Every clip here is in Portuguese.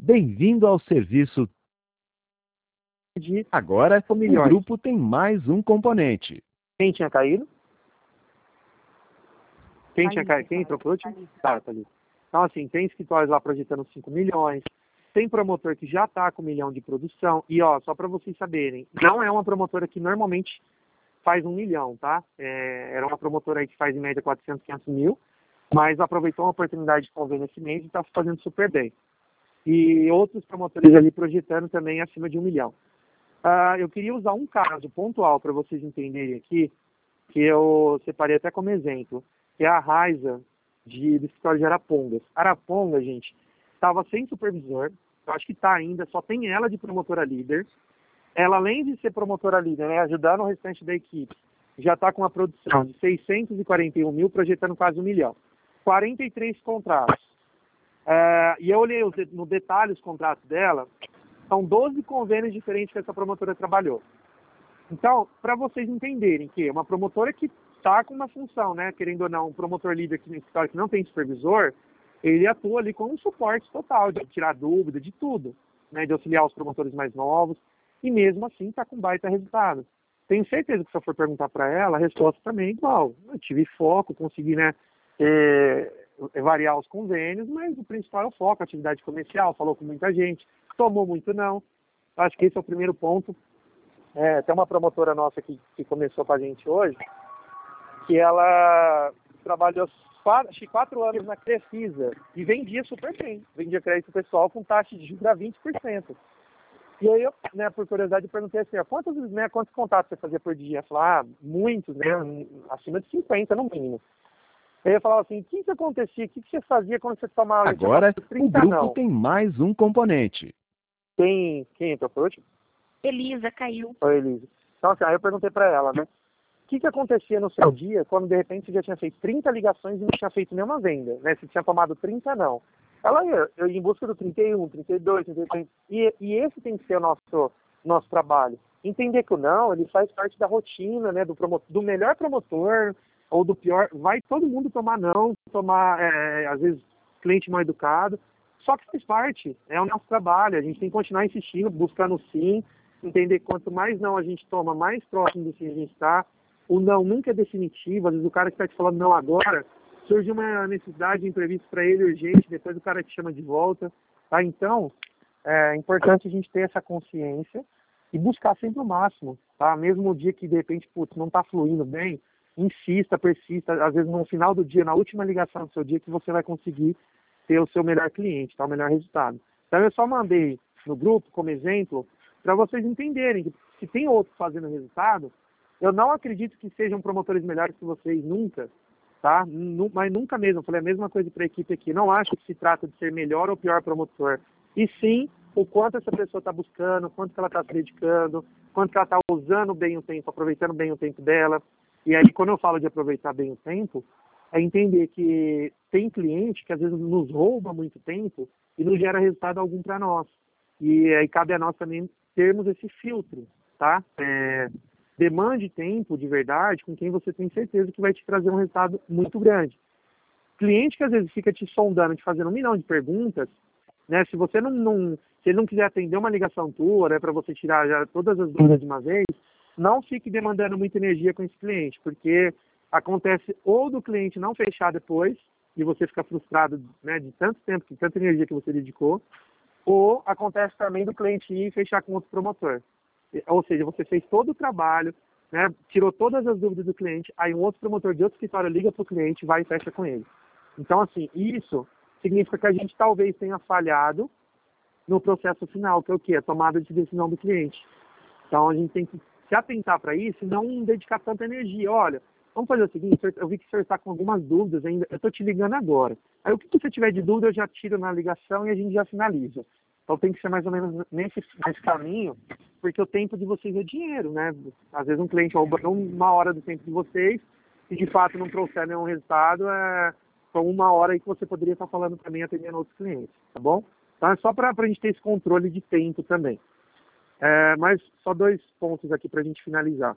Bem-vindo ao serviço. Agora, o grupo tem mais um componente. Quem tinha caído? Quem tinha caído? Quem entrou por último? Tá ali. Então, assim, tem escritórios lá projetando 5 milhões, tem promotor que já está com 1 milhão de produção, e ó, só para vocês saberem, não é uma promotora que normalmente faz 1 milhão, tá? Era uma promotora aí que faz em média 400, 500 mil, mas aproveitou uma oportunidade de convênio esse mês e está fazendo super bem. E outros promotores ali projetando também acima de 1 milhão. Eu queria usar um caso pontual para vocês entenderem aqui, que eu separei até como exemplo, que é a Raiza do escritório de Arapongas. Araponga, gente, estava sem supervisor, eu acho que está ainda, só tem ela de promotora líder. Ela, além de ser promotora líder, né, ajudando o restante da equipe, já está com uma produção de 641 mil, projetando quase 1 milhão. 43 contratos. E eu olhei no detalhe os contratos dela, são 12 convênios diferentes que essa promotora trabalhou. Então, para vocês entenderem que uma promotora que está com uma função, né, querendo ou não, um promotor líder aqui no escritório que não tem supervisor, ele atua ali com um suporte total, de tirar dúvida, de tudo, né, de auxiliar os promotores mais novos, e mesmo assim está com baita resultado. Tenho certeza que se eu for perguntar para ela, a resposta também é igual. Eu tive foco, consegui, né, variar os convênios, mas o principal é o foco, a atividade comercial, falou com muita gente, tomou muito não. Acho que esse é o primeiro ponto. Tem uma promotora nossa que começou com a gente hoje, que ela trabalhou 4 anos na Crefisa e vendia super bem. Vendia crédito pessoal com taxa de juros a 20%. E aí eu, né, por curiosidade, perguntei assim, quantos contatos você fazia por dia? Ela falou, muitos, né, acima de 50 no mínimo. Aí eu falava assim, o que acontecia? O que você fazia quando você tomava... Agora, o grupo tem mais um componente. Quem entrou por último? Elisa caiu. Oi, Elisa. Então, assim, aí eu perguntei para ela, né? O que acontecia no seu dia quando, de repente, você já tinha feito 30 ligações e não tinha feito nenhuma venda, né? Se tinha tomado 30, não. Ela eu ia em busca do 31, 32, 33. E esse tem que ser o nosso trabalho. Entender que o não, ele faz parte da rotina, né? Do melhor promotor ou do pior. Vai todo mundo tomar não, às vezes, cliente mal educado. Só que faz parte, é o nosso trabalho. A gente tem que continuar insistindo, buscando sim, entender que quanto mais não a gente toma, mais próximo do sim a gente está. O não nunca é definitivo. Às vezes o cara que está te falando não agora, surge uma necessidade imprevista para ele urgente, depois o cara te chama de volta. Tá? Então, é importante a gente ter essa consciência e buscar sempre o máximo. Tá? Mesmo no dia que de repente não está fluindo bem, insista, persista. Às vezes no final do dia, na última ligação do seu dia, que você vai conseguir ter o seu melhor cliente, tá? O melhor resultado. Então eu só mandei no grupo como exemplo para vocês entenderem que se tem outros fazendo resultado, eu não acredito que sejam promotores melhores que vocês nunca, tá? Mas nunca mesmo. Eu falei a mesma coisa para a equipe aqui. Não acho que se trata de ser melhor ou pior promotor. E sim o quanto essa pessoa está buscando, quanto que ela está se dedicando, quanto que ela está usando bem o tempo, aproveitando bem o tempo dela. E aí quando eu falo de aproveitar bem o tempo, é entender que tem cliente que às vezes nos rouba muito tempo e não gera resultado algum para nós. E aí cabe a nós também termos esse filtro, tá? Demande tempo de verdade com quem você tem certeza que vai te trazer um resultado muito grande. Cliente que às vezes fica te sondando, te fazendo 1 milhão de perguntas, né? Se você se ele não quiser atender uma ligação tua, né, para você tirar já todas as dúvidas de uma vez, não fique demandando muita energia com esse cliente, porque acontece ou do cliente não fechar depois, e você fica frustrado, né, de tanto tempo, de tanta energia que você dedicou, ou acontece também do cliente ir e fechar com outro promotor. Ou seja, você fez todo o trabalho, né, tirou todas as dúvidas do cliente, aí um outro promotor de outro escritório liga para o cliente, vai e fecha com ele. Então, assim, isso significa que a gente talvez tenha falhado no processo final, que é o quê? A tomada de decisão do cliente. Então, a gente tem que se atentar para isso e não dedicar tanta energia. Olha, vamos fazer o seguinte, eu vi que o senhor está com algumas dúvidas ainda, eu estou te ligando agora. Aí o que você tiver de dúvida eu já tiro na ligação e a gente já finaliza. Então tem que ser mais ou menos nesse caminho, porque o tempo de vocês é dinheiro, né? Às vezes um cliente rouba 1 hora do tempo de vocês e de fato não trouxer nenhum resultado, foi 1 hora aí que você poderia estar falando também atendendo outros clientes, tá bom? Então é só para a gente ter esse controle de tempo também. Mas só 2 pontos aqui para a gente finalizar.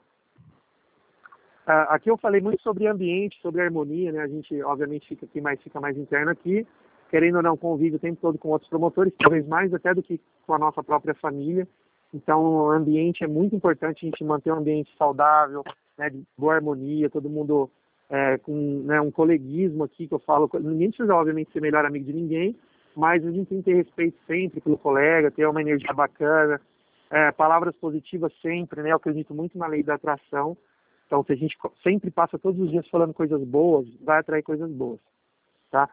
Aqui eu falei muito sobre ambiente, sobre harmonia, né? A gente, obviamente, fica mais interno aqui. querendo ou não, convive o tempo todo com outros promotores, talvez mais até do que com a nossa própria família. Então, o ambiente é muito importante, a gente manter um ambiente saudável, né, de boa harmonia, todo mundo com, né, um coleguismo aqui, que eu falo, ninguém precisa, obviamente, ser melhor amigo de ninguém, mas a gente tem que ter respeito sempre pelo colega, ter uma energia bacana, palavras positivas sempre, né, eu acredito muito na lei da atração. Então, se a gente sempre passa todos os dias falando coisas boas, vai atrair coisas boas, tá?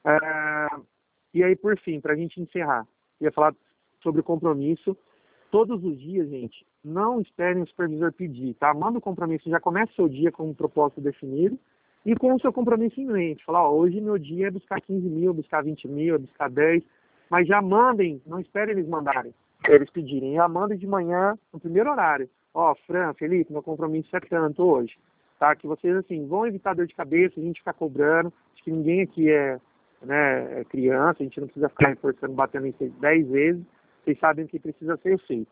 E aí, por fim, para a gente encerrar, eu ia falar sobre o compromisso. Todos os dias, gente, não esperem o supervisor pedir, tá? Manda o compromisso, já começa o seu dia com um propósito definido e com o seu compromisso em mente. Falar, hoje meu dia é buscar 15 mil, buscar 20 mil, buscar 10, mas já mandem, não esperem eles mandarem, eles pedirem, já mandem de manhã, no primeiro horário. Fran, Felipe, meu compromisso é tanto hoje, tá? Que vocês, assim, vão evitar dor de cabeça, a gente ficar cobrando, acho que ninguém aqui é criança, a gente não precisa ficar reforçando, batendo em 10 vezes, vocês sabem o que precisa ser feito.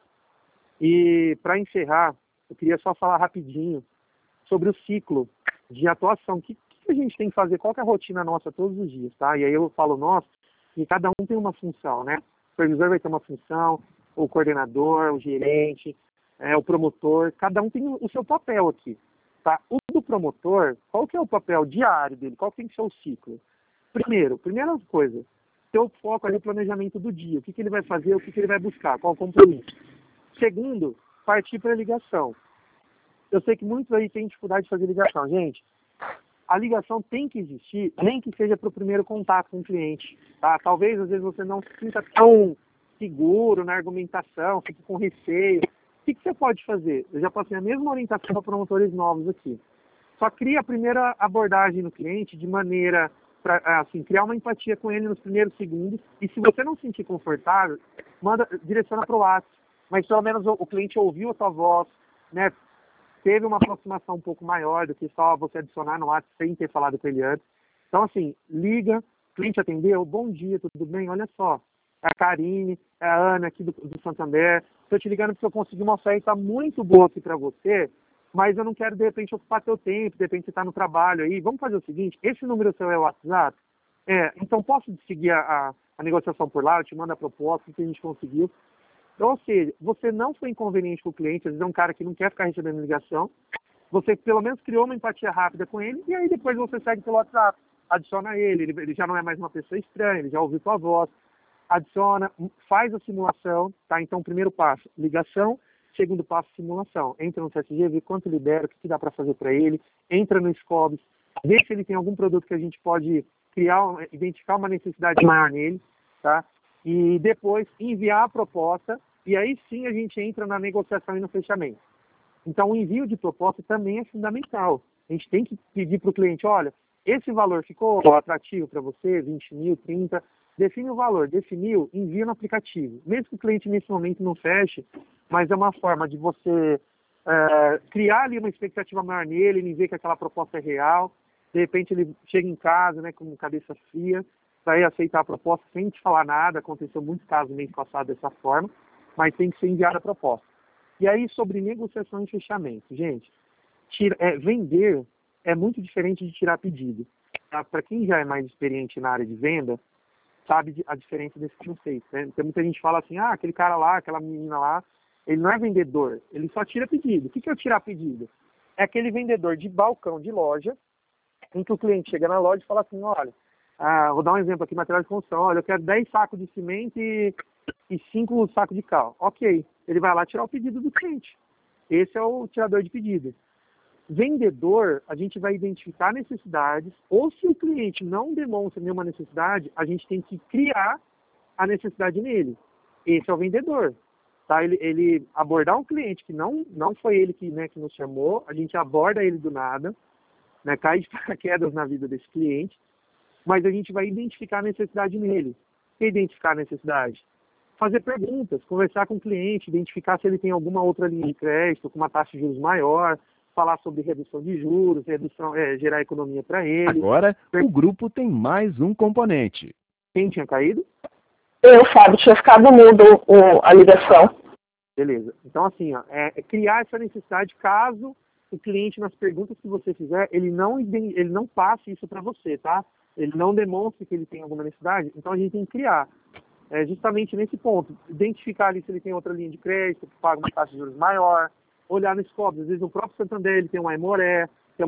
E, para encerrar, eu queria só falar rapidinho sobre o ciclo de atuação. O que a gente tem que fazer? Qual que é a rotina nossa todos os dias, tá? E aí eu falo nossa, e cada um tem uma função, né? O supervisor vai ter uma função, o coordenador, o gerente, o promotor, cada um tem o seu papel aqui, tá? O do promotor, qual que é o papel diário dele? Qual que tem que ser o ciclo? Primeira coisa, ter o foco ali no planejamento do dia, o que ele vai fazer, o que ele vai buscar, qual o compromisso. Segundo, partir para a ligação. Eu sei que muitos aí têm dificuldade de fazer ligação. Gente, a ligação tem que existir, nem que seja para o primeiro contato com o cliente, tá? Talvez, às vezes, você não se sinta tão seguro na argumentação, fique com receio. O que você pode fazer? Eu já passei a mesma orientação para promotores novos aqui. Só cria a primeira abordagem no cliente de maneira para, assim, criar uma empatia com ele nos primeiros segundos. E se você não se sentir confortável, direciona para o WhatsApp. Mas pelo menos o cliente ouviu a sua voz, né? Teve uma aproximação um pouco maior do que só você adicionar no WhatsApp sem ter falado com ele antes. Então, assim, liga, cliente atendeu, bom dia, tudo bem? Olha só, é a Karine, é a Ana aqui do Santander. Estou te ligando porque eu consegui uma oferta muito boa aqui para você, mas eu não quero, de repente, ocupar teu tempo, de repente você está no trabalho aí. Vamos fazer o seguinte, esse número seu é o WhatsApp? Então posso seguir a negociação por lá, eu te mando a proposta, o que a gente conseguiu. Então, ou seja, você não foi inconveniente com o cliente, às vezes é um cara que não quer ficar recebendo ligação, você pelo menos criou uma empatia rápida com ele, e aí depois você segue pelo WhatsApp, adiciona ele já não é mais uma pessoa estranha, ele já ouviu tua voz, adiciona, faz a simulação, tá? Então, primeiro passo, ligação, segundo passo, simulação. Entra no CSG, vê quanto libera, o que dá para fazer para ele, entra no Scobis, vê se ele tem algum produto que a gente pode identificar uma necessidade maior nele, tá? E depois enviar a proposta, e aí sim a gente entra na negociação e no fechamento. Então, o envio de proposta também é fundamental. A gente tem que pedir para o cliente, olha, esse valor ficou atrativo para você, 20 mil, 30, define o valor, definiu, envia no aplicativo. Mesmo que o cliente nesse momento não feche, mas é uma forma de você criar ali uma expectativa maior nele, ele ver que aquela proposta é real, de repente ele chega em casa, né, com cabeça fria, vai aceitar a proposta sem te falar nada. Aconteceu muitos casos no mês passado dessa forma, mas tem que ser enviada a proposta. E aí, sobre negociação e fechamento, gente, vender é muito diferente de tirar pedido. Tá? Para quem já é mais experiente na área de venda, sabe a diferença desse conceito. Né? Então, muita gente fala assim, aquele cara lá, aquela menina lá, ele não é vendedor, ele só tira pedido. O que é o tirar pedido? É aquele vendedor de balcão de loja, em que o cliente chega na loja e fala assim, olha, vou dar um exemplo aqui, material de construção. Olha, eu quero 10 sacos de cimento e 5 sacos de cal. Ok, ele vai lá tirar o pedido do cliente. Esse é o tirador de pedido. Vendedor, a gente vai identificar necessidades, ou se o cliente não demonstra nenhuma necessidade, a gente tem que criar a necessidade nele. Esse é o vendedor. Tá? Ele abordar um cliente que não foi ele que nos chamou, a gente aborda ele do nada, né, cai de paraquedas na vida desse cliente, mas a gente vai identificar a necessidade nele. O que é identificar a necessidade? Fazer perguntas, conversar com o cliente, identificar se ele tem alguma outra linha de crédito com uma taxa de juros maior, falar sobre redução de juros, gerar economia para ele. Agora, o grupo tem mais um componente. Quem tinha caído? Eu, Fábio, tinha ficado mudo a ligação. Beleza. Então, assim, criar essa necessidade caso o cliente, nas perguntas que você fizer, ele não passe isso para você, tá? ele não demonstra que ele tem alguma necessidade, então a gente tem que criar. Justamente nesse ponto, identificar ali se ele tem outra linha de crédito, que paga uma taxa de juros maior, olhar no scope, às vezes no próprio Santander ele tem uma Aimoré, tem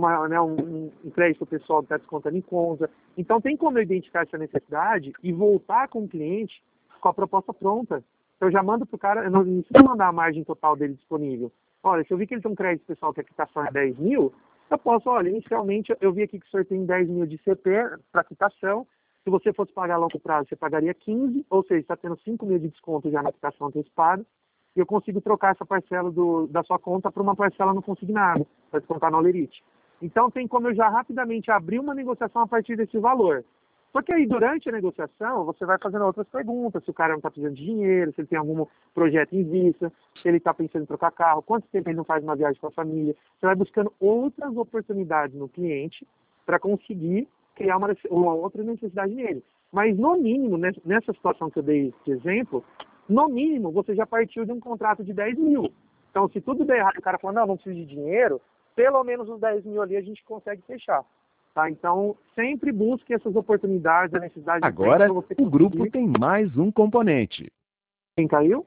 um crédito pessoal que está descontando em conta. Então tem como eu identificar essa necessidade e voltar com o cliente com a proposta pronta. Então eu já mando para o cara, eu não preciso mandar a margem total dele disponível. Olha, se eu vi que ele tem um crédito pessoal que a quitação é 10 mil, eu posso, olha, inicialmente eu vi aqui que o senhor tem 10 mil de CP para quitação. Se você fosse pagar a longo prazo, você pagaria 15, ou seja, está tendo 5 mil de desconto já na quitação antecipada, e eu consigo trocar essa parcela da sua conta para uma parcela no consignado, para descontar na Olerite. Então tem como eu já rapidamente abrir uma negociação a partir desse valor. Porque aí durante a negociação você vai fazendo outras perguntas, se o cara não está precisando de dinheiro, se ele tem algum projeto em vista, se ele está pensando em trocar carro, quanto tempo ele não faz uma viagem com a família. Você vai buscando outras oportunidades no cliente para conseguir criar uma outra necessidade nele. Mas no mínimo, nessa situação que eu dei de exemplo, no mínimo você já partiu de um contrato de 10 mil. Então se tudo der errado, o cara falou, não preciso de dinheiro, pelo menos os 10 mil ali a gente consegue fechar. Tá? Então, sempre busque essas oportunidades, a necessidade Agora, de você o grupo tem mais um componente. Quem caiu?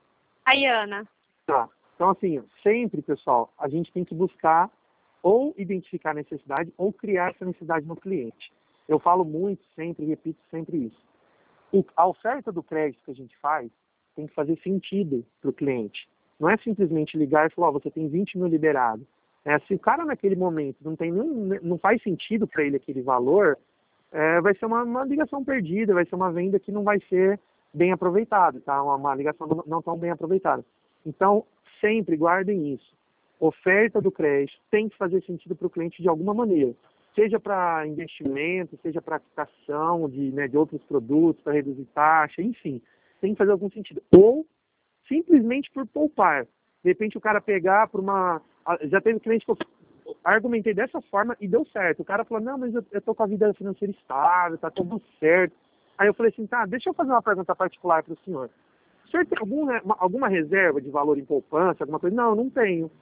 A Iana. Tá. Então, assim, sempre, pessoal, a gente tem que buscar ou identificar a necessidade ou criar essa necessidade no cliente. Eu falo muito, sempre, repito sempre isso. A oferta do crédito que a gente faz tem que fazer sentido para o cliente. Não é simplesmente ligar e falar, você tem 20 mil liberado. Se o cara naquele momento não faz sentido para ele aquele valor, vai ser uma ligação perdida, vai ser uma venda que não vai ser bem aproveitada, tá? Uma ligação não tão bem aproveitada. Então, sempre guardem isso. Oferta do crédito tem que fazer sentido para o cliente de alguma maneira. Seja para investimento, seja para quitação de outros produtos, para reduzir taxa, enfim. Tem que fazer algum sentido. Ou simplesmente por poupar. De repente o cara pegar por uma... Já teve cliente que eu argumentei dessa forma e deu certo. O cara falou, não, mas eu estou com a vida financeira estável, está tudo certo. Aí eu falei assim, tá, deixa eu fazer uma pergunta particular para o senhor. O senhor tem alguma reserva de valor em poupança, alguma coisa? Não, não tenho.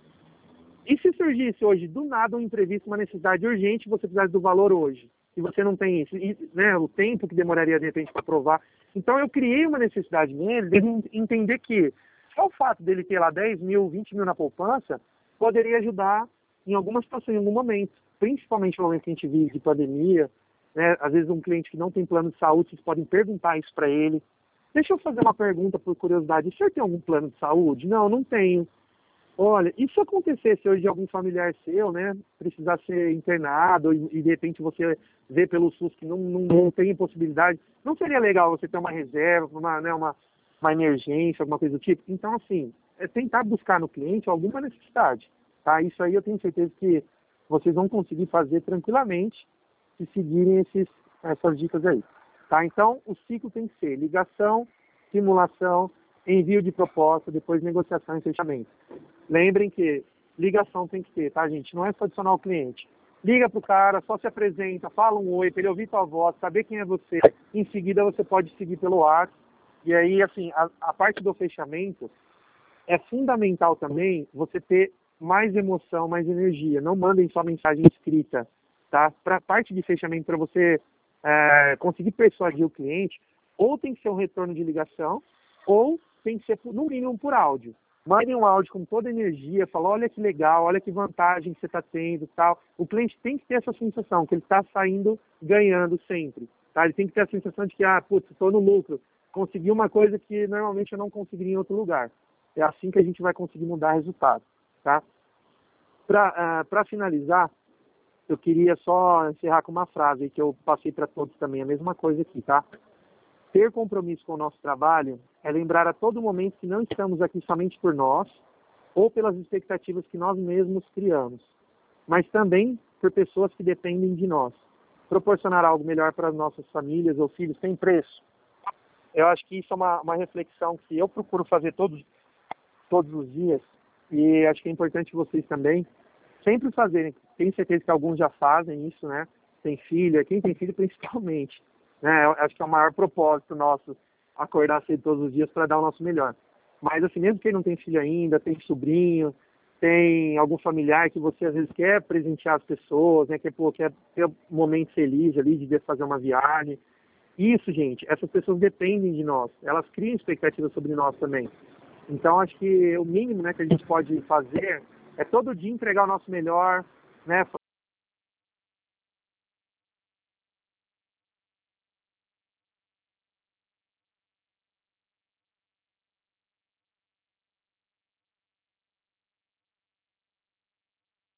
E se surgisse hoje, do nada, um imprevisto, uma necessidade urgente, você precisasse do valor hoje, e você não tem isso, e, o tempo que demoraria, de repente, para provar. Então, eu criei uma necessidade nele, dele entender que só o fato dele ter lá 10 mil, 20 mil na poupança, poderia ajudar em alguma situação, em algum momento, principalmente no momento que a gente vive de pandemia, às vezes um cliente que não tem plano de saúde, vocês podem perguntar isso para ele. Deixa eu fazer uma pergunta por curiosidade, o senhor tem algum plano de saúde? Não, não tenho. Olha, e se acontecesse hoje de algum familiar seu, precisar ser internado e de repente você vê pelo SUS que não tem possibilidade, não seria legal você ter uma reserva, uma emergência, alguma coisa do tipo? Então, assim, é tentar buscar no cliente alguma necessidade, tá? Isso aí eu tenho certeza que vocês vão conseguir fazer tranquilamente se seguirem essas dicas aí, tá? Então, o ciclo tem que ser ligação, simulação, envio de proposta, depois negociação e fechamento. Lembrem que ligação tem que ter, tá, gente? Não é só adicionar o cliente. Liga pro cara, só se apresenta, fala um oi, para ele ouvir tua voz, saber quem é você. Em seguida, você pode seguir pelo WhatsApp. E aí, assim, a parte do fechamento é fundamental também você ter mais emoção, mais energia. Não mandem só mensagem escrita, tá? Para a parte de fechamento, para você conseguir persuadir o cliente, ou tem que ser um retorno de ligação, ou tem que ser, no mínimo, por áudio. Mandem um áudio com toda a energia, fala, olha que legal, olha que vantagem que você está tendo, tal. O cliente tem que ter essa sensação, que ele está saindo ganhando sempre, tá? Ele tem que ter a sensação de que, estou no lucro, consegui uma coisa que normalmente eu não conseguiria em outro lugar. É assim que a gente vai conseguir mudar resultado, tá? Para finalizar, eu queria só encerrar com uma frase que eu passei para todos também, a mesma coisa aqui, tá? Ter compromisso com o nosso trabalho é lembrar a todo momento que não estamos aqui somente por nós ou pelas expectativas que nós mesmos criamos, mas também por pessoas que dependem de nós. Proporcionar algo melhor para as nossas famílias ou filhos tem preço. Eu acho que isso é uma reflexão que eu procuro fazer todos os dias e acho que é importante vocês também sempre fazerem. Tenho certeza que alguns já fazem isso, Tem filho, quem tem filho principalmente. Acho que é o maior propósito nosso, acordar cedo todos os dias para dar o nosso melhor. Mas assim, mesmo quem não tem filho ainda, tem sobrinho, tem algum familiar que você às vezes quer presentear as pessoas, né? Quer ter um momento feliz ali de fazer uma viagem. Isso, gente, essas pessoas dependem de nós. Elas criam expectativas sobre nós também. Então, acho que o mínimo, né, que a gente pode fazer é todo dia entregar o nosso melhor, né?